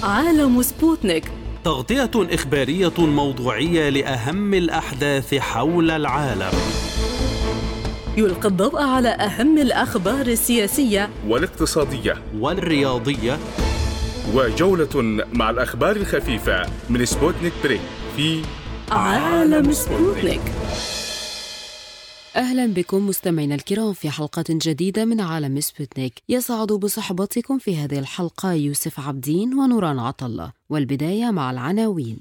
عالم سبوتنيك، تغطية إخبارية موضوعية لأهم الأحداث حول العالم. يلقي الضوء على أهم الأخبار السياسية والاقتصادية والرياضية، وجولة مع الأخبار الخفيفة من سبوتنيك بريك في عالم سبوتنيك. أهلا بكم مستمعينا الكرام في حلقة جديدة من عالم سبوتنيك. يسعد بصحبتكم في هذه الحلقة يوسف عبدين ونوران عطلة، والبداية مع العناوين.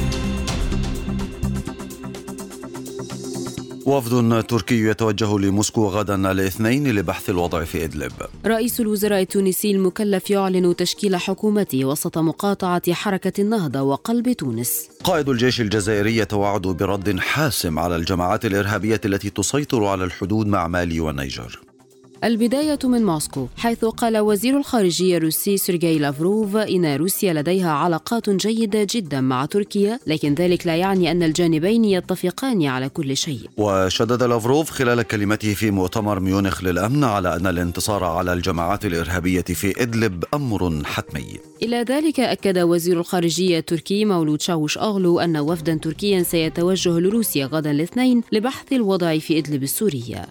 وفد تركي يتوجه لموسكو غدا الاثنين لبحث الوضع في إدلب. رئيس الوزراء التونسي المكلف يعلن تشكيل حكومته وسط مقاطعة حركة النهضة وقلب تونس. قائد الجيش الجزائري يتوعد برد حاسم على الجماعات الإرهابية التي تسيطر على الحدود مع مالي والنيجر. البداية من موسكو، حيث قال وزير الخارجية الروسي سيرجي لافروف إن روسيا لديها علاقات جيدة جدا مع تركيا، لكن ذلك لا يعني أن الجانبين يتفقان على كل شيء. وشدد لافروف خلال كلمته في مؤتمر ميونخ للأمن على أن الانتصار على الجماعات الإرهابية في إدلب أمر حتمي. إلى ذلك أكد وزير الخارجية التركي مولود شاوش أغلو أن وفدا تركيا سيتوجه لروسيا غدا الاثنين لبحث الوضع في إدلب السورية.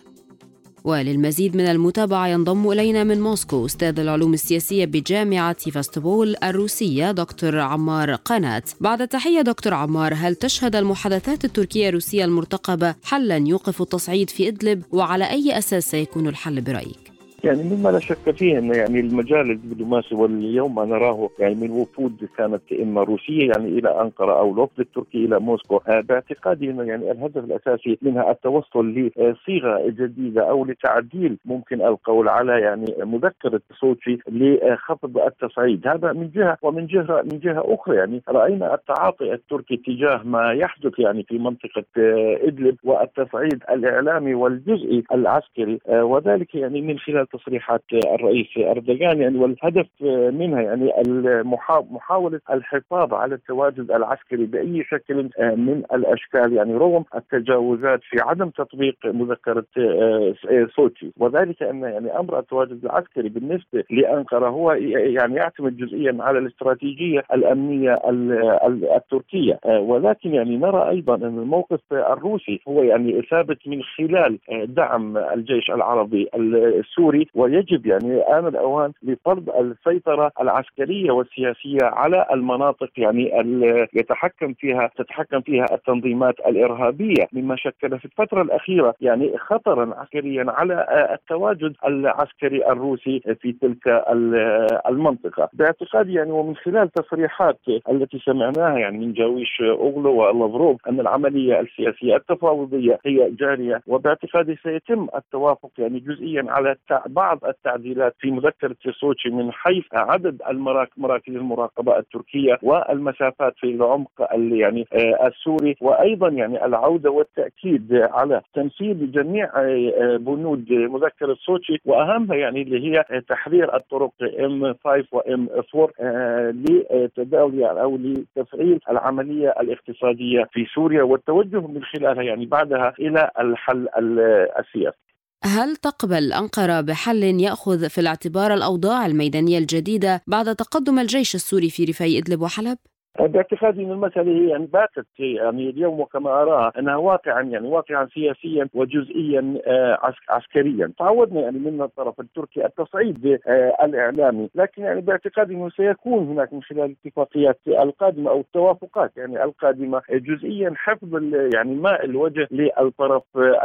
وللمزيد من المتابعة ينضم إلينا من موسكو أستاذ العلوم السياسية بجامعة سيفاستوبول الروسية دكتور عمار قنات. بعد تحية دكتور عمار، هل تشهد المحادثات التركية الروسية المرتقبة حلا يوقف التصعيد في إدلب، وعلى أي أساس سيكون الحل برأيك؟ مما لا شك فيه أن المجال الدبلوماسي واليوم ما نراه من وفود كانت إما روسية إلى أنقرة أو الوفد التركي إلى موسكو، باعتقادي أن الهدف الأساسي منها التوصل لصيغة جديدة أو لتعديل ممكن القول على مذكرة صوتشي لخفض التصعيد. هذا من جهة، ومن جهة أخرى رأينا التعاطي التركي تجاه ما يحدث في منطقة إدلب والتصعيد الإعلامي والجزئي العسكري، وذلك من خلال تصريحات الرئيس أردوغان والهدف منها محاولة الحفاظ على التواجد العسكري بأي شكل من الأشكال، رغم التجاوزات في عدم تطبيق مذكرة صوتشي، وذلك أن أمر التواجد العسكري بالنسبة لأنقرة هو يعتمد جزئيا على الاستراتيجية الأمنية التركية، ولكن نرى أيضا أن الموقف الروسي هو ثابت من خلال دعم الجيش العربي السوري، ويجب آن الأوان لفرض السيطرة العسكرية والسياسية على المناطق تتحكم فيها التنظيمات الإرهابية، مما شكل في الفترة الأخيرة خطرا عسكريا على التواجد العسكري الروسي في تلك المنطقة. باعتقادي ومن خلال تصريحات التي سمعناها من جاويش أوغلو ولافروف أن العملية السياسية التفاوضية هي جارية، وباعتقادي سيتم التوافق جزئيا على بعض التعديلات في مذكرة صوتشي من حيث عدد مراكز المراقبة التركية والمسافات في العمق السوري، وأيضا العودة والتأكيد على تنفيذ جميع بنود مذكرة صوتشي، وأهمها اللي هي تحرير الطرق M5 و M4 لتداول أو لتفعيل العملية الاقتصادية في سوريا، والتوجه من خلالها بعدها إلى الحل السياسي. هل تقبل أنقرة بحل يأخذ في الاعتبار الأوضاع الميدانية الجديدة بعد تقدم الجيش السوري في ريفي إدلب وحلب؟ باعتقادي ان المساله هي باتت اليوم وكما اراها انها واقعا سياسيا وجزئيا عسكريا. تعودنا من الطرف التركي التصعيد الاعلامي، لكن باعتقادي انه سيكون هناك من خلال الاتفاقيات القادمه او التوافقات القادمه جزئيا حفظ ماء الوجه للطرف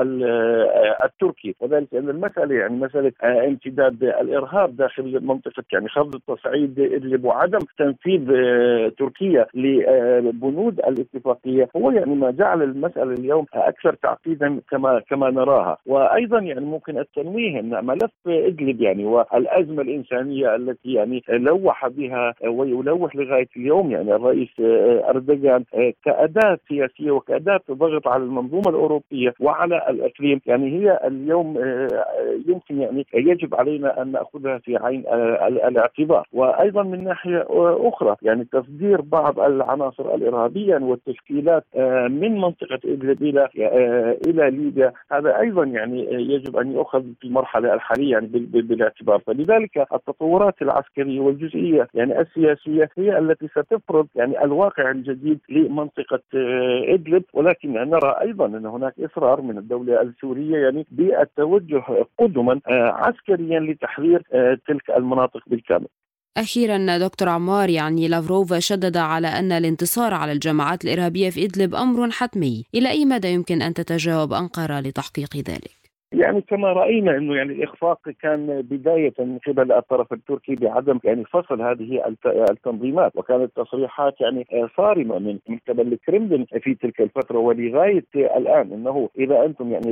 التركي، وذلك ان المساله مساله امتداد الارهاب داخل منطقه خفض التصعيد إدلب وعدم تنفيذ تركيا لبنود الاتفاقية هو ما جعل المسألة اليوم أكثر تعقيدا كما نراها. وأيضا ممكن التنويه أن ملف إدلب والأزمة الإنسانية التي لوح بها ويلوح لغاية اليوم الرئيس أردوغان كأداة سياسية وكأداة ضغط على المنظومة الأوروبية وعلى الإقليم، هي اليوم يمكن يجب علينا أن نأخذها في عين الاعتبار. وأيضا من ناحية أخرى تصدير بعض بعض العناصر الإرهابية والتشكيلات من منطقة إدلب إلى ليبيا. هذا أيضا يعني يجب أن يؤخذ في المرحلة الحالية يعني بالاعتبار. فلذلك التطورات العسكرية والجزئية يعني السياسية هي التي ستفرض يعني الواقع الجديد لمنطقة إدلب، ولكن نرى أيضا أن هناك إصرار من الدولة السورية يعني بالتوجه قدما عسكريا لتحرير تلك المناطق بالكامل. أخيرا دكتور عمار، يعني لافروف شدد على أن الانتصار على الجماعات الإرهابية في إدلب أمر حتمي، إلى أي مدى يمكن أن تتجاوب أنقرة لتحقيق ذلك؟ يعني كما رأينا أنه يعني الإخفاق كان بداية من قبل الطرف التركي بعدم يعني فصل هذه التنظيمات، وكانت تصريحات يعني صارمة من قبل الكرملين في تلك الفترة ولغاية الآن أنه إذا أنتم يعني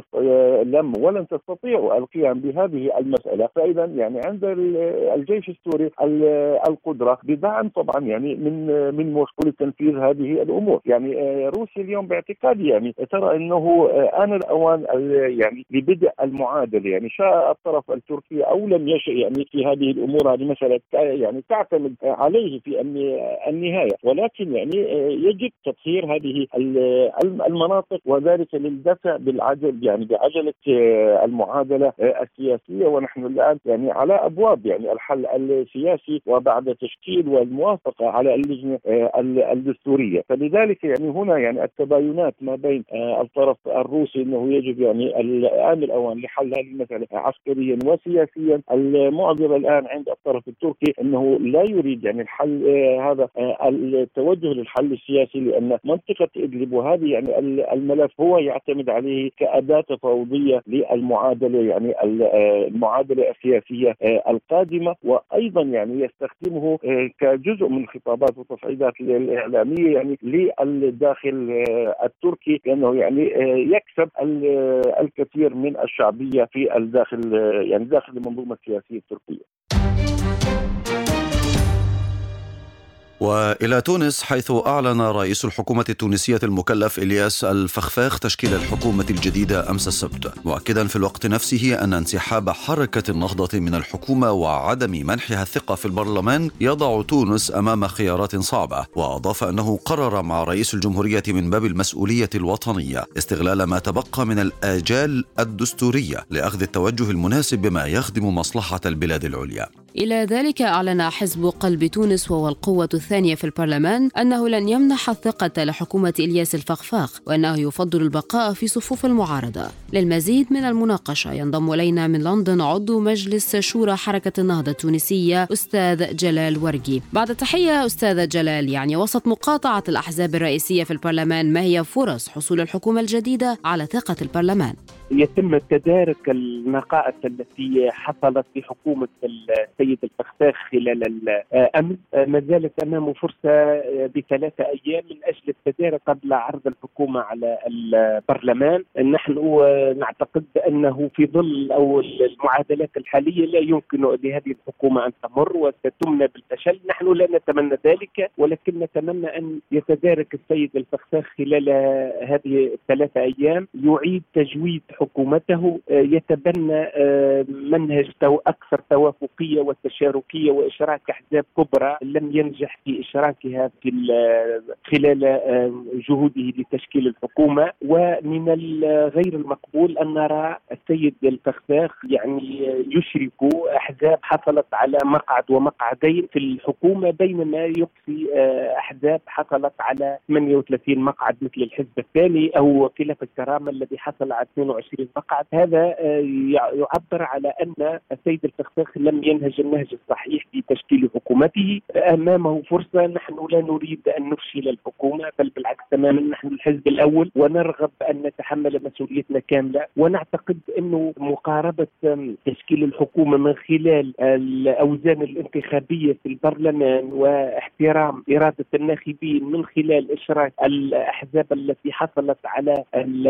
ولن تستطيعوا القيام بهذه المسألة، فإذا يعني عند الجيش السوري القدرة بدعم طبعا يعني من موسكو لتنفيذ هذه الأمور. يعني روسيا اليوم باعتقادي يعني ترى أنه آن الأوان يعني لبدء المعادله، يعني شاء الطرف التركي او لم يشأ يعني في هذه الامور. هذه مساله يعني تعتمد عليه في النهايه، ولكن يعني يجب تطهير هذه المناطق، وذلك للدفع بعجله المعادله السياسيه. ونحن الان يعني على ابواب يعني الحل السياسي وبعد تشكيل والموافقه على اللجنه الدستوريه. فلذلك يعني هنا يعني التباينات ما بين الطرف الروسي انه يجب يعني الآن الأوان لحل هذه المسألة عسكريا وسياسيا. المعضلة الآن عند الطرف التركي أنه لا يريد يعني الحل هذا التوجه للحل السياسي، لأن منطقة إدلب وهذه يعني الملف هو يعتمد عليه كأداة تفاوضية للمعادلة يعني المعادلة السياسية القادمة، وأيضا يعني يستخدمه كجزء من خطابات وتصعيدات الإعلامية يعني للداخل التركي، لأنه يعني يكسب الكثير من الشعبية في الداخل يعني داخل المنظومة السياسية التركية. وإلى تونس، حيث أعلن رئيس الحكومة التونسية المكلف إلياس الفخفاخ تشكيل الحكومة الجديدة أمس السبت، مؤكدا في الوقت نفسه أن انسحاب حركة النهضة من الحكومة وعدم منحها الثقة في البرلمان يضع تونس أمام خيارات صعبة. وأضاف أنه قرر مع رئيس الجمهورية من باب المسؤولية الوطنية استغلال ما تبقى من الآجال الدستورية لأخذ التوجه المناسب بما يخدم مصلحة البلاد العليا. إلى ذلك أعلن حزب قلب تونس وهو القوة الثانية في البرلمان أنه لن يمنح الثقة لحكومة إلياس الفخفاخ، وأنه يفضل البقاء في صفوف المعارضة. للمزيد من المناقشة ينضم إلينا من لندن عضو مجلس شورى حركة النهضة التونسية أستاذ جلال ورقي. بعد تحية أستاذ جلال، يعني وسط مقاطعة الأحزاب الرئيسية في البرلمان، ما هي فرص حصول الحكومة الجديدة على ثقة البرلمان؟ يتم تدارك النقائص التي حصلت في حكومة السيد الفخفاخ خلال الأمس. ما زالت أمامه فرصة ب3 أيام من أجل التدارك قبل عرض الحكومة على البرلمان. نحن نعتقد أنه في ظل أو المعادلات الحالية لا يمكن لهذه الحكومة أن تمر وستمنى بالفشل. نحن لا نتمنى ذلك، ولكن نتمنى أن يتدارك السيد الفخفاخ خلال هذه 3 أيام، يعيد تجويد حكومته، يتبنى منهج أكثر توافقية وتشاركية وإشراك أحزاب كبرى لم ينجح في إشراكها خلال جهوده لتشكيل الحكومة. ومن غير المقبول أن نرى السيد الفخفاخ يعني يشرك أحزاب حصلت على مقعد ومقعدين في الحكومة، بينما يقصي أحزاب حصلت على 38 مقعد مثل الحزب الثاني أو خلاف الكرامة الذي حصل على 22 مقعد. هذا يعبر على أن السيد الفخفاخ لم ينهج النهج الصحيح في تشكيل حكومته. أمامه فرصة. نحن لا نريد أن نفشل الحكومة، بل بالعكس تماما نحن الحزب الأول ونرغب أن نتحمل مسؤوليتنا كاملة. ونعتقد أنه مقاربة تشكيل الحكومة من خلال الأوزان الانتخابية في البرلمان واحترام إرادة الناخبين من خلال إشراك الأحزاب التي حصلت على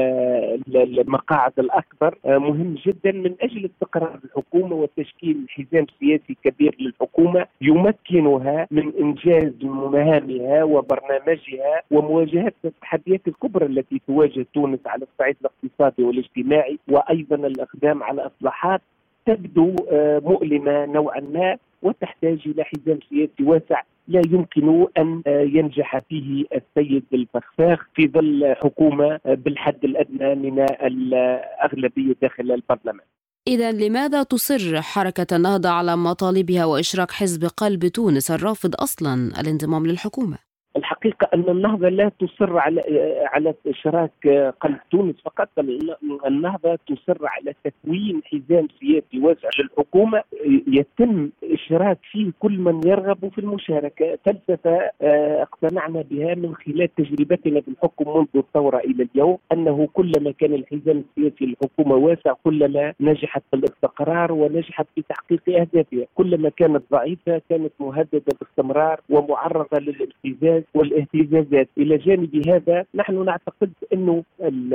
المقاعد الأكبر مهم جدا من أجل استقرار الحكومة وتشكيل حزام سياسي كبير للحكومة يمكنها من إنجاز مهامها وبرنامجها ومواجهة التحديات الكبرى التي تواجه تونس على الصعيد الاقتصادي والاجتماعي، وأيضا الإقدام على إصلاحات تبدو مؤلمة نوعا ما وتحتاج إلى حزام سياسي واسع لا يمكن أن ينجح فيه السيد الفخفاخ في ظل حكومة بالحد الأدنى من الأغلبية داخل البرلمان. إذن لماذا تصر حركة النهضة على مطالبها وإشراك حزب قلب تونس الرافض أصلا الانضمام للحكومة؟ الحقيقة أن النهضة لا تصر على إشراك قلب تونس فقط، النهضة تصر على تكوين حزام سياسي واسع للحكومة يتم إشراك فيه كل من يرغب في المشاركة. فلسفة اقتنعنا بها من خلال تجربتنا في الحكم منذ الثورة إلى اليوم، أنه كلما كان الحزام السياسي للحكومة واسع كلما نجحت في الاستقرار ونجحت في تحقيق أهدافها، كلما كانت ضعيفة كانت مهددة باستمرار ومعرضة للابتزاز والاهتزازات. إلى جانب هذا نحن نعتقد أنه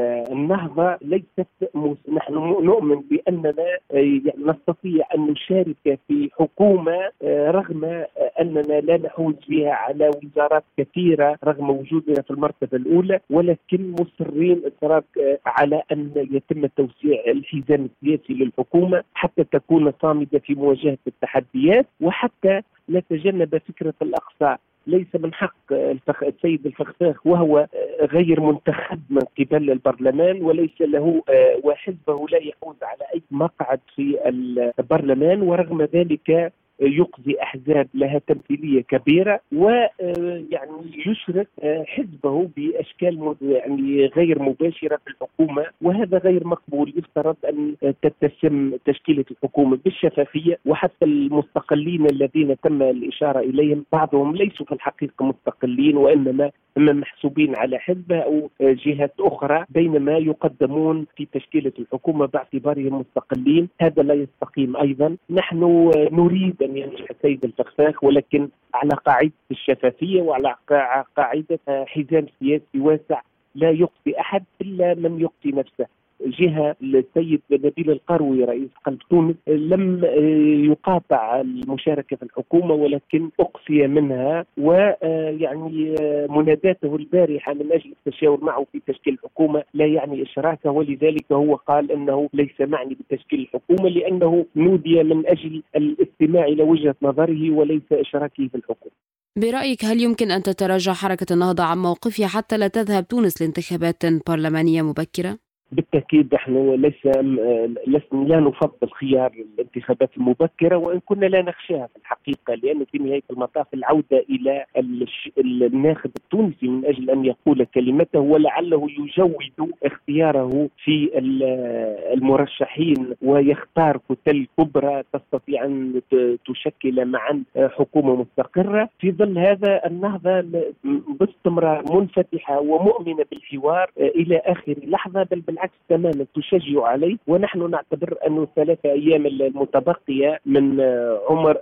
النهضة ليست نحن نؤمن بأننا نستطيع أن نشارك في حكومة رغم أننا لا نحوز بها على وزارات كثيرة رغم وجودنا في المرتبة الأولى، ولكن مصرين إصرار على أن يتم توسيع الحزام السياسي للحكومة حتى تكون صامدة في مواجهة التحديات، وحتى نتجنب فكرة الأقصاء. ليس من حق السيد الفخفاخ وهو غير منتخب من قبل البرلمان وليس له وحزبه لا يحوز على أي مقعد في البرلمان، ورغم ذلك يقضي أحزاب لها تمثيلية كبيرة ويعني يشرك حزبه بأشكال غير مباشرة في الحكومة، وهذا غير مقبول. يفترض أن تتسم تشكيلة الحكومة بالشفافية، وحتى المستقلين الذين تم الإشارة إليهم بعضهم ليسوا في الحقيقة مستقلين وإنما محسوبين على حزب أو جهات أخرى بينما يقدمون في تشكيلة الحكومة باعتبارهم مستقلين. هذا لا يستقيم. أيضا نحن نريد أن ينجح السيد الفخفاخ ولكن على قاعدة الشفافية وعلى قاعدة حزام سياسي واسع لا يقصي أحد إلا من يقصي نفسه. جهة السيد نبيل القروي رئيس قلب تونس لم يقاطع المشاركة في الحكومة ولكن أقصي منها، ويعني مناداته البارحة من أجل التشاور معه في تشكيل الحكومة لا يعني إشراكه، ولذلك هو قال أنه ليس معني بتشكيل الحكومة لأنه نودي من أجل الاستماع إلى وجهة نظره وليس إشراكه في الحكومة. برأيك هل يمكن أن تتراجع حركة النهضة عن موقفها حتى لا تذهب تونس لانتخابات برلمانية مبكرة؟ بالتأكيد نحن لا نفضل خيار الانتخابات المبكرة وإن كنا لا نخشاها في الحقيقة، لأن في نهاية المطاف العودة إلى الناخب التونسي من أجل أن يقول كلمته ولعله يجود اختياره في المرشحين ويختار كتل كبرى تستطيع أن تشكل معا حكومة مستقرة. في ظل هذا النهضة باستمرار منفتحة ومؤمنة بالحوار إلى آخر لحظة، بل بالعكس تماما تشجع عليه. ونحن نعتبر أنه ال3 أيام المتبقية من عمر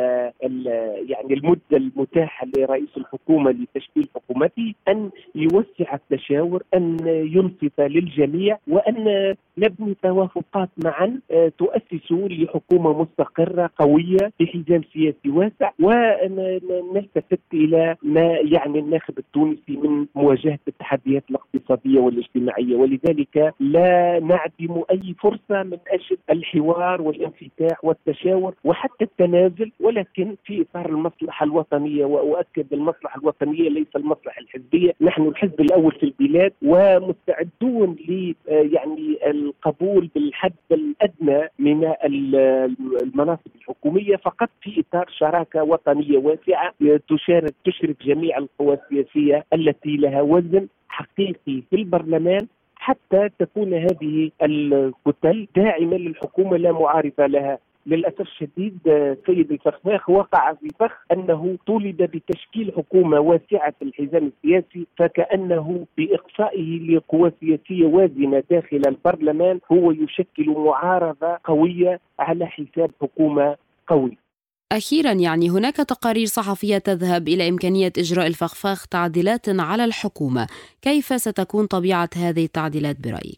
يعني المدة المتاحة لرئيس الحكومة لتشكيل حكومته أن يوسع التشاور، أن ينصت للجميع، وأن نبني توافقات معا تؤسس لحكومة مستقرة قوية بحزام سياسي واسع، ونلتفت إلى ما يعني الناخب التونسي من مواجهة التحديات الاقتصادية والاجتماعية. ولذلك لا نعدم أي فرصة من أجل الحوار والانفتاح والتشاور وحتى التنازل، ولكن في إطار المصلحة الوطنية. وأؤكد المصلحة الوطنية ليس المصلحة الحزبية. نحن الحزب الأول في البلاد ومستعدون يعني القبول بالحد الأدنى من المناصب الحكومية فقط في إطار شراكة وطنية واسعة تشرك جميع القوى السياسية التي لها وزن حقيقي في البرلمان، حتى تكون هذه الكتل داعمة للحكومة لا معارضة لها. للأسف الشديد سيد الفخفاخ وقع في فخ أنه طولب بتشكيل حكومة واسعة الحزام السياسي، فكأنه بإقصائه لقوى سياسية وازنة داخل البرلمان هو يشكل معارضة قوية على حساب حكومة قوية. أخيرا، يعني هناك تقارير صحفية تذهب إلى إمكانية إجراء الفخفاخ تعديلات على الحكومة، كيف ستكون طبيعة هذه التعديلات برأيك؟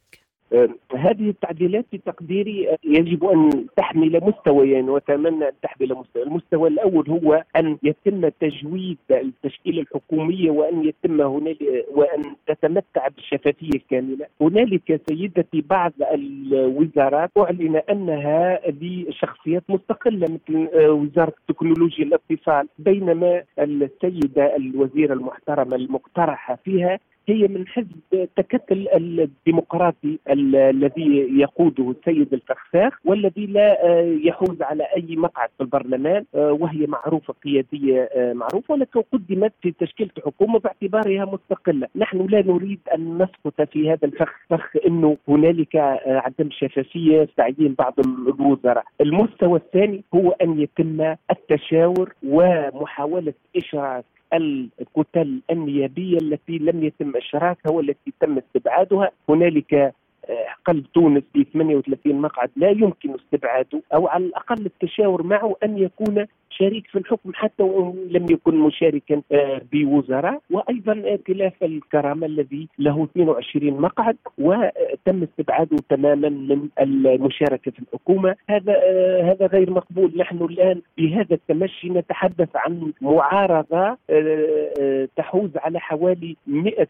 هذه التعديلات في تقديري يجب أن تحمل مستويين، وأتمنى أن تحمل مستوى. المستوى الأول هو أن يتم تجويد التشكيلة الحكومية وأن تتمتع بالشفافية الكاملة. هنالك سيدتي بعض الوزارات أعلن أنها لشخصيات مستقلة مثل وزارة التكنولوجيا الاتصال، بينما السيدة الوزيرة المحترمة المقترحة فيها هي من حزب تكتل الديمقراطي الذي يقوده السيد الفخفاخ، والذي لا يحوز على أي مقعد في البرلمان، وهي معروفة قيادية معروفة، ولكن قدمت في تشكيلة حكومة باعتبارها مستقلة. نحن لا نريد أن نسقط في هذا الفخ إنه هنالك عدم شفافية في تعيين بعض الوزراء. المستوى الثاني هو أن يتم التشاور ومحاولة إشراك الكتل النيابية التي لم يتم إشراكها والتي تم استبعادها. هنالك قلب تونس في 38 مقعد لا يمكن استبعاده، أو على الأقل التشاور معه أن يكون شريك في الحكم حتى وإن لم يكن مشاركا بوزراء. وأيضا ائتلاف الكرامة الذي له 22 مقعد وتم استبعاده تماما من المشاركة في الحكومة. هذا غير مقبول. نحن الآن بهذا التمشي نتحدث عن معارضة تحوز على حوالي 100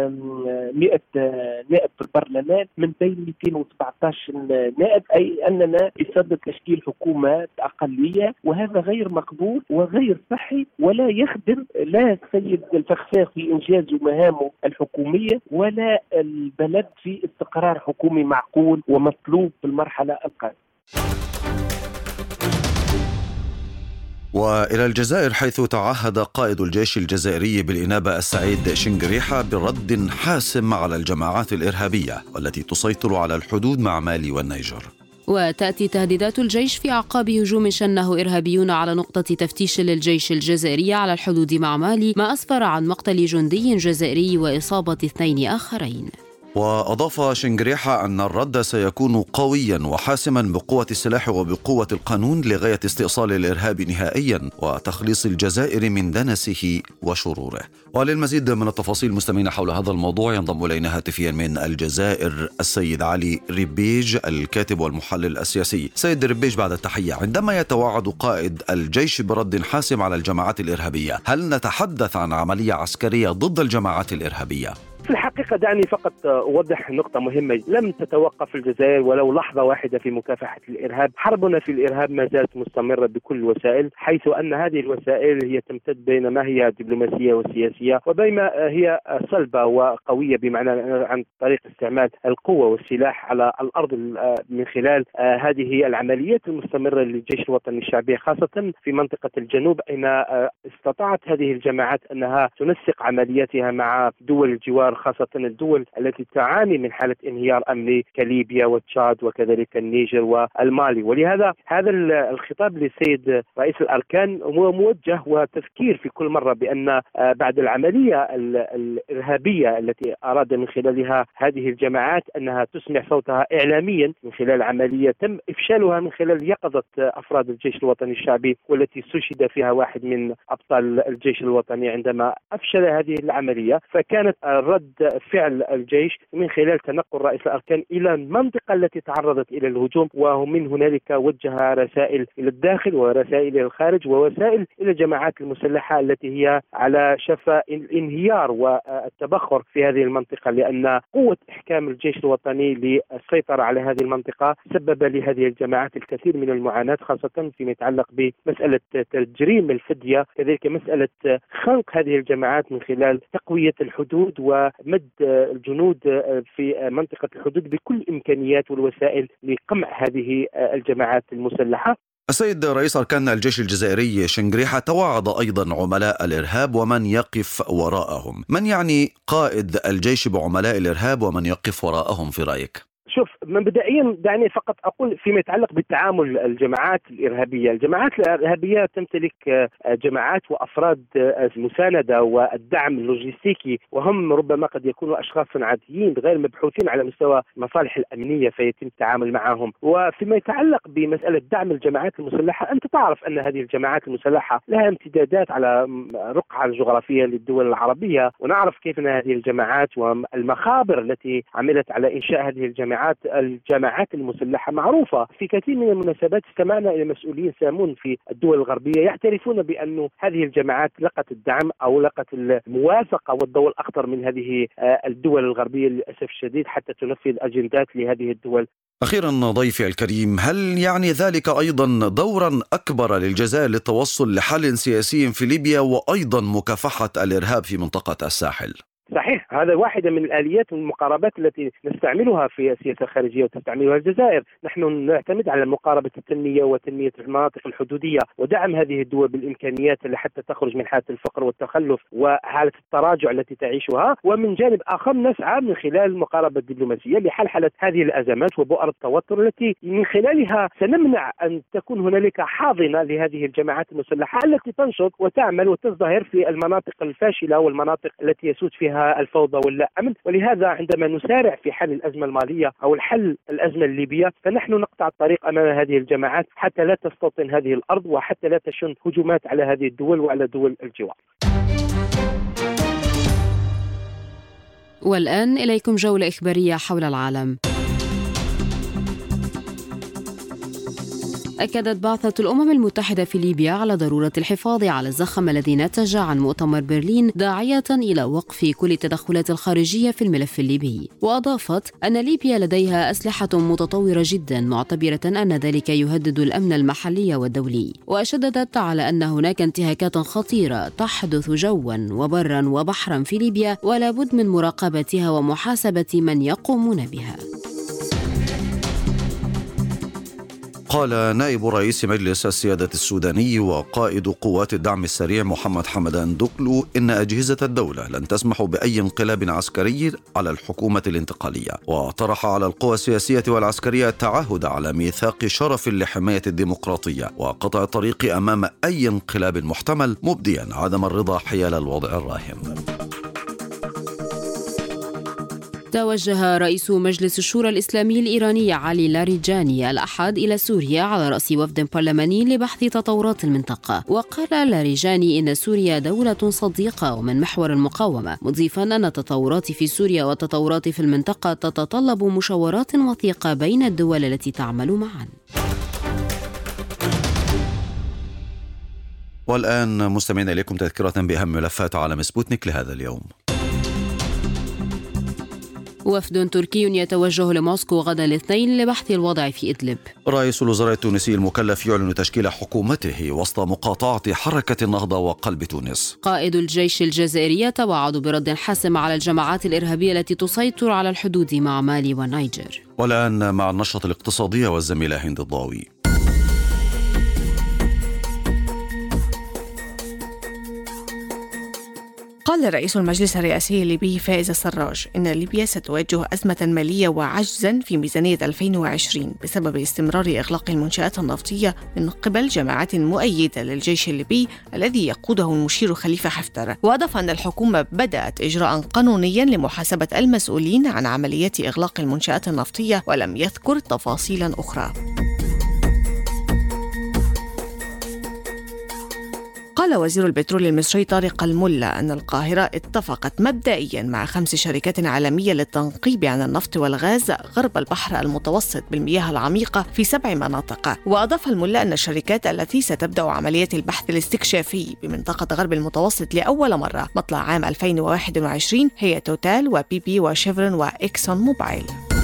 نائب في البرلمان من بين 217 نائب، أي أننا بصدد تشكيل حكومة أقلية، وهذا غير مقبول وغير صحي ولا يخدم لا السيد الفخفاخ في إنجاز مهامه الحكومية ولا البلد في استقرار حكومي معقول ومطلوب في المرحلة القادمة. وإلى الجزائر، حيث تعهد قائد الجيش الجزائري بالإنابة السعيد شنقريحة برد حاسم على الجماعات الإرهابية والتي تسيطر على الحدود مع مالي والنيجر. وتأتي تهديدات الجيش في أعقاب هجوم شنه إرهابيون على نقطة تفتيش للجيش الجزائري على الحدود مع مالي، ما أسفر عن مقتل جندي جزائري وإصابة 2 آخرين. وأضاف شنقريحة أن الرد سيكون قويا وحاسما بقوة السلاح وبقوة القانون لغاية استئصال الإرهاب نهائيا وتخليص الجزائر من دنسه وشروره. وللمزيد من التفاصيل مستمعين حول هذا الموضوع ينضم إلينا هاتفيا من الجزائر السيد علي ربيج، الكاتب والمحلل السياسي. سيد ربيج، بعد التحية، عندما يتوعد قائد الجيش برد حاسم على الجماعات الإرهابية، هل نتحدث عن عملية عسكرية ضد الجماعات الإرهابية؟ في الحقيقة دعني فقط أوضح نقطة مهمة. لم تتوقف الجزائر ولو لحظة واحدة في مكافحة الإرهاب. حربنا في الإرهاب ما زالت مستمرة بكل الوسائل، حيث أن هذه الوسائل هي تمتد بين ما هي دبلوماسية وسياسية وبين هي صلبة وقوية، بمعنى عن طريق استعمال القوة والسلاح على الأرض من خلال هذه العمليات المستمرة للجيش الوطني الشعبي، خاصة في منطقة الجنوب، أين استطاعت هذه الجماعات أنها تنسق عملياتها مع دول الجوار، خاصة الدول التي تعاني من حالة انهيار أمني كليبيا وتشاد وكذلك النيجر والمالي. ولهذا هذا الخطاب للسيد رئيس الأركان هو موجه وتذكير في كل مرة بأن بعد العملية الإرهابية التي أراد من خلالها هذه الجماعات أنها تسمع صوتها إعلاميا من خلال عملية تم إفشالها من خلال يقظة أفراد الجيش الوطني الشعبي، والتي استشهد فيها واحد من أبطال الجيش الوطني عندما أفشل هذه العملية. فكانت رد فعل الجيش من خلال تنقل رئيس الأركان إلى المنطقة التي تعرضت إلى الهجوم، ومن هنالك وجه رسائل إلى الداخل ورسائل إلى الخارج ووسائل إلى الجماعات المسلحة التي هي على شفا الانهيار والتبخر في هذه المنطقة، لأن قوة إحكام الجيش الوطني للسيطرة على هذه المنطقة سبب لهذه الجماعات الكثير من المعاناة، خاصة فيما يتعلق بمسألة تجريم الفدية، كذلك مسألة خنق هذه الجماعات من خلال تقوية الحدود ومد الجنود في منطقة الحدود بكل إمكانيات والوسائل لقمع هذه الجماعات المسلحة. السيد رئيس أركان الجيش الجزائري شنقريحة توعد أيضا عملاء الإرهاب ومن يقف وراءهم. من يعني قائد الجيش بعملاء الإرهاب ومن يقف وراءهم في رأيك؟ شوف، مبدئيا دعني فقط أقول فيما يتعلق بالتعامل الجماعات الإرهابية. الجماعات الإرهابية تمتلك جماعات وأفراد المساندة والدعم اللوجستيكي، وهم ربما قد يكونوا أشخاص عاديين غير مبحوثين على مستوى المصالح الأمنية فيتم التعامل معهم. وفيما يتعلق بمسألة دعم الجماعات المسلحة، أنت تعرف أن هذه الجماعات المسلحة لها امتدادات على رقعة الجغرافية للدول العربية، ونعرف كيف أن هذه الجماعات والمخابر التي عملت على إنشاء هذه الجماعات مشروعات الجماعات المسلحة معروفة. في كثير من المناسبات استمعنا إلى مسؤولين سامون في الدول الغربية يعترفون بأن هذه الجماعات لقت الدعم أو لقت الموافقة والضوء الأخضر من هذه الدول الغربية للأسف الشديد حتى تنفذ أجندات لهذه الدول. أخيرا ضيفي الكريم، هل يعني ذلك أيضا دورا أكبر للجزائر للتوصل لحل سياسي في ليبيا وأيضا مكافحة الإرهاب في منطقة الساحل؟ صحيح، هذا واحدة من الآليات والمقاربات التي نستعملها في السياسة الخارجية وتستعملها الجزائر. نحن نعتمد على مقاربة التنمية وتنمية المناطق الحدودية ودعم هذه الدول بالإمكانيات حتى تخرج من حالة الفقر والتخلف وحالة التراجع التي تعيشها. ومن جانب آخر نسعى من خلال المقاربة الدبلوماسية لحل هذه الأزمات وبؤر التوتر التي من خلالها سنمنع أن تكون هنالك حاضنة لهذه الجماعات المسلحة التي تنشط وتعمل وتزدهر في المناطق الفاشلة والمناطق التي يسود فيها الفوضى واللا أمن. ولهذا عندما نسارع في حل الأزمة المالية أو الحل الأزمة الليبية فنحن نقطع الطريق أمام هذه الجماعات حتى لا تستوطن هذه الأرض وحتى لا تشن هجومات على هذه الدول وعلى دول الجوار. والآن إليكم جولة إخبارية حول العالم. أكدت بعثة الأمم المتحدة في ليبيا على ضرورة الحفاظ على الزخم الذي نتج عن مؤتمر برلين، داعية إلى وقف كل التدخلات الخارجية في الملف الليبي. وأضافت أن ليبيا لديها أسلحة متطورة جدا، معتبرة أن ذلك يهدد الأمن المحلي والدولي. وشددت على أن هناك انتهاكات خطيرة تحدث جوا وبرا وبحرا في ليبيا، ولا بد من مراقبتها ومحاسبة من يقومون بها. قال نائب رئيس مجلس السيادة السوداني وقائد قوات الدعم السريع محمد حمدان دقلو إن أجهزة الدولة لن تسمح بأي انقلاب عسكري على الحكومة الانتقالية، وطرح على القوى السياسية والعسكرية التعهد على ميثاق شرف لحماية الديمقراطية وقطع الطريق أمام أي انقلاب محتمل، مبديا عدم الرضا حيال الوضع الراهن. توجه رئيس مجلس الشورى الإسلامي الإيراني علي لاریجانی الأحد إلى سوريا على رأس وفد برلماني لبحث تطورات المنطقة. وقال لاریجانی إن سوريا دولة صديقة ومن محور المقاومة، مضيفا أن التطورات في سوريا والتطورات في المنطقة تتطلب مشاورات وثيقة بين الدول التي تعمل معا. والآن مستمعين إليكم تذكرة بأهم ملفات عالم سبوتنيك لهذا اليوم. وفد تركي يتوجه لموسكو غدا الاثنين لبحث الوضع في إدلب. رئيس الوزراء التونسي المكلف يعلن تشكيل حكومته وسط مقاطعة حركة النهضة وقلب تونس. قائد الجيش الجزائري يتوعد برد حاسم على الجماعات الإرهابية التي تسيطر على الحدود مع مالي ونيجر. والآن مع النشرة الاقتصادية والزميلة هند الضاوي. قال رئيس المجلس الرئاسي الليبي فائز السراج إن ليبيا ستواجه أزمة مالية وعجزا في ميزانية 2020 بسبب استمرار إغلاق المنشآت النفطية من قبل جماعات مؤيدة للجيش الليبي الذي يقوده المشير خليفة حفتر. وأضاف أن الحكومة بدأت إجراء قانونيا لمحاسبة المسؤولين عن عمليات إغلاق المنشآت النفطية، ولم يذكر تفاصيلا أخرى. قال وزير البترول المصري طارق الملا أن القاهرة اتفقت مبدئيا مع 5 شركات عالمية للتنقيب عن النفط والغاز غرب البحر المتوسط بالمياه العميقة في 7 مناطق. وأضاف الملا أن الشركات التي ستبدأ عمليات البحث الاستكشافي بمنطقة غرب المتوسط لأول مرة مطلع عام 2021 هي توتال وبي بي وشيفرون وإكسون موبايل.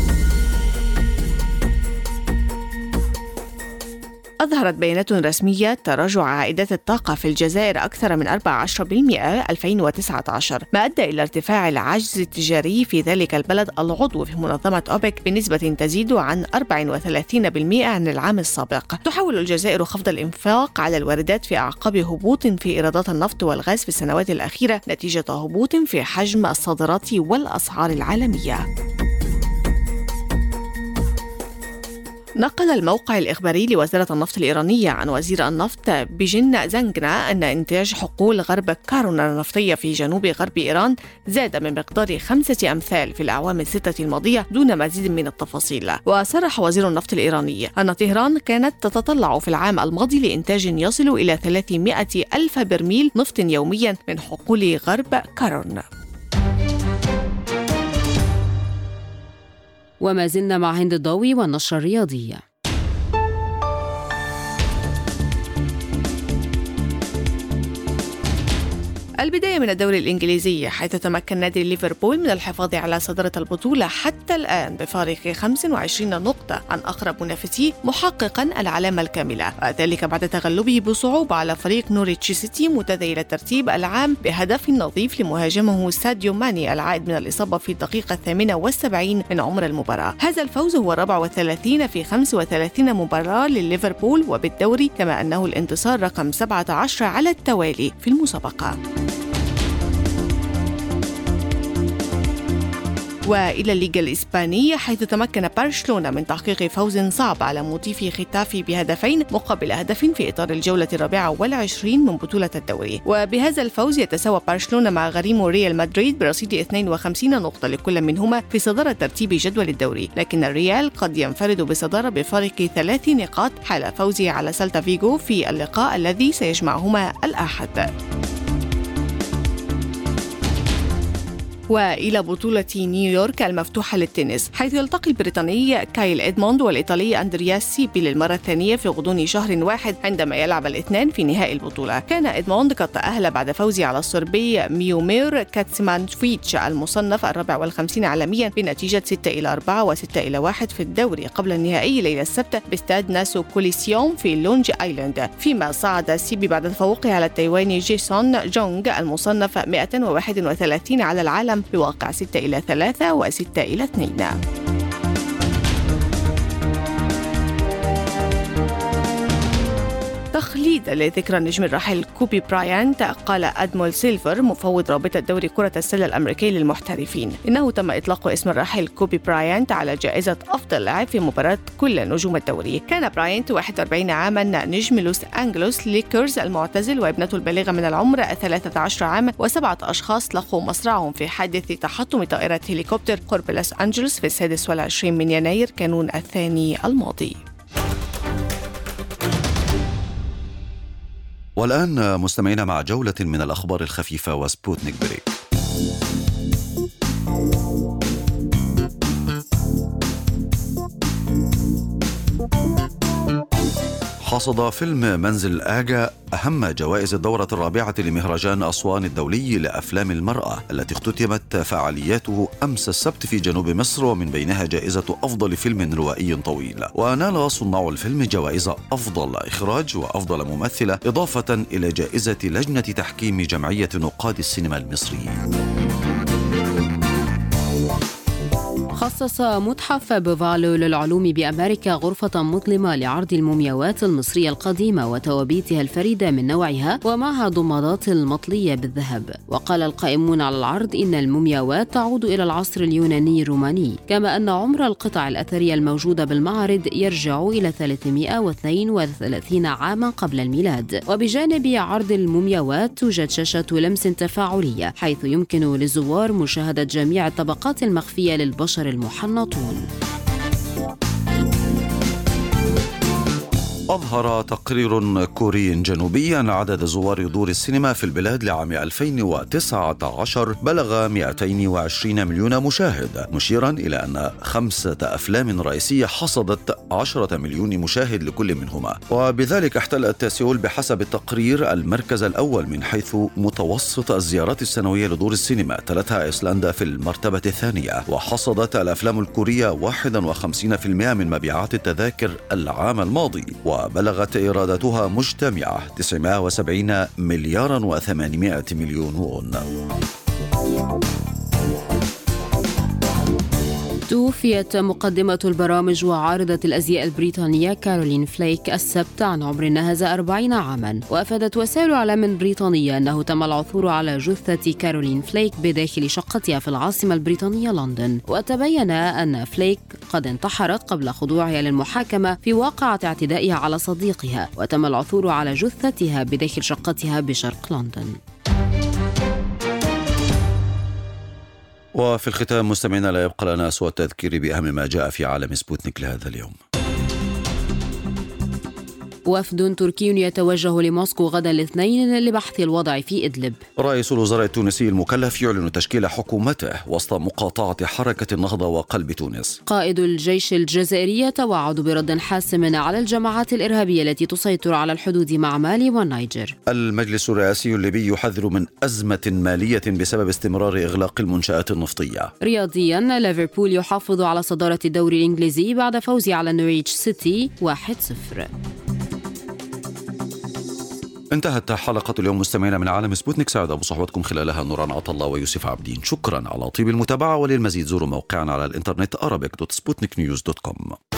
أظهرت بيانات رسمية تراجع عائدات الطاقة في الجزائر أكثر من 14% 2019، ما أدى إلى ارتفاع العجز التجاري في ذلك البلد العضو في منظمة أوبك بنسبة تزيد عن 34% عن العام السابق. تحاول الجزائر خفض الإنفاق على الواردات في أعقاب هبوط في إيرادات النفط والغاز في السنوات الأخيرة نتيجة هبوط في حجم الصادرات والأسعار العالمية. نقل الموقع الإخباري لوزارة النفط الإيرانية عن وزير النفط بيجين زنجنا أن إنتاج حقول غرب كارون النفطية في جنوب غرب إيران زاد من مقدار 5 أمثال في الأعوام ال6 الماضية دون مزيد من التفاصيل. وصرح وزير النفط الإيراني أن طهران كانت تتطلع في العام الماضي لإنتاج يصل إلى 300 ألف برميل نفط يوميا من حقول غرب كارون. وما زلنا مع هند الضوي والنشرة الرياضية. البداية من الدوري الإنجليزي، حيث تمكن نادي ليفربول من الحفاظ على صدارة البطولة حتى الآن بفارق 25 نقطة عن أقرب منافسيه، محققا العلامة الكاملة، وذلك بعد تغلبه بصعوبة على فريق نوريتش سيتي متذيل الترتيب العام بهدف نظيف لمهاجمه ساديو ماني العائد من الإصابة في الدقيقة 78 من عمر المباراة. هذا الفوز هو 34 في 35 مباراة لليفربول وبالدوري، كما أنه الانتصار رقم 17 على التوالي في المسابقة. وإلى الليغا الإسبانية، حيث تمكن برشلونة من تحقيق فوز صعب على مضيف ختافي بهدفين مقابل هدف في إطار الجولة 24 من بطولة الدوري. وبهذا الفوز يتساوى برشلونة مع غريمه ريال مدريد برصيد 52 نقطة لكل منهما في صدارة ترتيب جدول الدوري، لكن الريال قد ينفرد بصدارة بفارق 3 نقاط حال فوزه على سيلتا فيغو في اللقاء الذي سيجمعهما الأحد. وإلى بطولة نيويورك المفتوحة للتنس، حيث يلتقي البريطاني كايل إدموند والإيطالي أندرياس سيبي للمرة الثانية في غضون شهر واحد عندما يلعب الاثنان في نهائي البطولة. كان إدموند قد تأهل بعد فوزه على الصربي ميومير كاتسمانوفيتش المصنف 54 عالميا بنتيجة 6-4 و6-1 في الدوري قبل النهائي ليلة السبت باستاد ناسو كوليسيوم في لونج آيلاند، فيما صعد سيبي بعد تفوقه على التايواني جيسون جونغ المصنف 131 على العالم بواقع 6-3 و6-2. تخليدا لذكرى النجم الراحل كوبي برايانت، قال أدمول سيلفر مفوض رابطة دوري كرة السلة الأمريكي للمحترفين إنه تم إطلاق اسم الراحل كوبي برايانت على جائزة أفضل لاعب في مباراة كل نجوم الدوري. كان برايانت 41 عاما، نجم لوس أنجلوس ليكرز المعتزل، وابنته البالغة من العمر 13 عاما، و7 أشخاص لقوا مصرعهم في حادث تحطم طائرة هليكوبتر قرب لوس أنجلوس في 26 من يناير كانون الثاني الماضي. والآن مستمعين مع جولة من الأخبار الخفيفة وسبوتنيك بريك. حصد فيلم منزل آجا أهم جوائز الدورة الرابعة لمهرجان أسوان الدولي لأفلام المرأة التي اختتمت فعالياته أمس السبت في جنوب مصر، ومن بينها جائزة أفضل فيلم روائي طويل. ونال صناع الفيلم جوائز أفضل إخراج وأفضل ممثلة، إضافة إلى جائزة لجنة تحكيم جمعية نقاد السينما المصريين. خصص متحف بوفالو للعلوم بأمريكا غرفة مظلمة لعرض المومياوات المصرية القديمة وتوابيتها الفريدة من نوعها ومعها ضمادات المطلية بالذهب. وقال القائمون على العرض إن المومياوات تعود إلى العصر اليوناني الروماني، كما أن عمر القطع الأثرية الموجودة بالمعرض يرجع إلى 332 عاما قبل الميلاد. وبجانب عرض المومياوات توجد شاشة لمس تفاعلية حيث يمكن للزوار مشاهدة جميع الطبقات المخفية للبشر المحنطون. أظهر تقرير كوري جنوبي أن عدد زوار دور السينما في البلاد لعام 2019 بلغ 220 مليون مشاهد، مشيرا إلى أن 5 أفلام رئيسية حصدت 10 مليون مشاهد لكل منهما. وبذلك احتلت سيول بحسب التقرير المركز الأول من حيث متوسط الزيارات السنوية لدور السينما، تلتها أيسلندا في المرتبة الثانية. وحصدت الأفلام الكورية 51% من مبيعات التذاكر العام الماضي، وبلغت إيراداتها مجتمعة 970 مليار و800 مليون وون. توفيت مقدمة البرامج وعارضة الأزياء البريطانية كارولين فليك السبت عن عمر ناهز 40 عاما. وأفادت وسائل إعلام بريطانية أنه تم العثور على جثة كارولين فليك بداخل شقتها في العاصمة البريطانية لندن. وتبين أن فليك قد انتحرت قبل خضوعها للمحاكمة في واقعة اعتدائها على صديقها، وتم العثور على جثتها بداخل شقتها بشرق لندن. وفي الختام مستمعينا، لا يبقى لنا سوى التذكير بأهم ما جاء في عالم سبوتنيك لهذا اليوم. وفد تركي يتوجه لموسكو غدا الاثنين لبحث الوضع في إدلب. رئيس الوزراء التونسي المكلف يعلن تشكيل حكومته وسط مقاطعة حركة النهضة وقلب تونس. قائد الجيش الجزائري يتوعد برد حاسم على الجماعات الإرهابية التي تسيطر على الحدود مع مالي والنيجر. المجلس الرئاسي الليبي يحذر من أزمة مالية بسبب استمرار إغلاق المنشآت النفطية. رياضيا، ليفربول يحافظ على صدارة الدوري الإنجليزي بعد فوزه على نوريتش سيتي 1-0. انتهت حلقة اليوم مستمعينا من عالم سبوتنيك. سعد بصحبتكم خلالها نوران عطلة ويوسف عابدين. شكرا على طيب المتابعة، وللمزيد زوروا موقعنا على الإنترنت arabic.sputniknews.com.